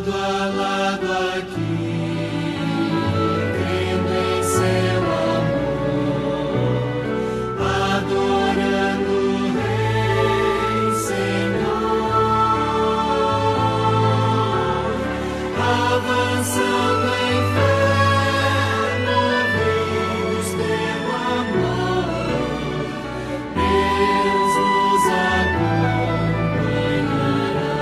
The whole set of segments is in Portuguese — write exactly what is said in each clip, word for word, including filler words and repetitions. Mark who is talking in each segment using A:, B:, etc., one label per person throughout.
A: lado a lado aqui, crendo em seu amor, adorando o Rei Senhor, avançando em fé, movidos pelo amor, Deus nos acompanhará.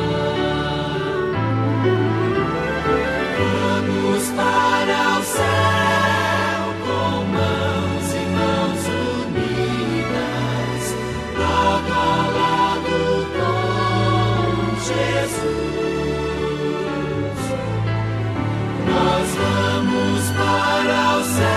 A: Vamos para o céu com mãos e mãos unidas, lado a lado com Jesus. Nós vamos para o céu.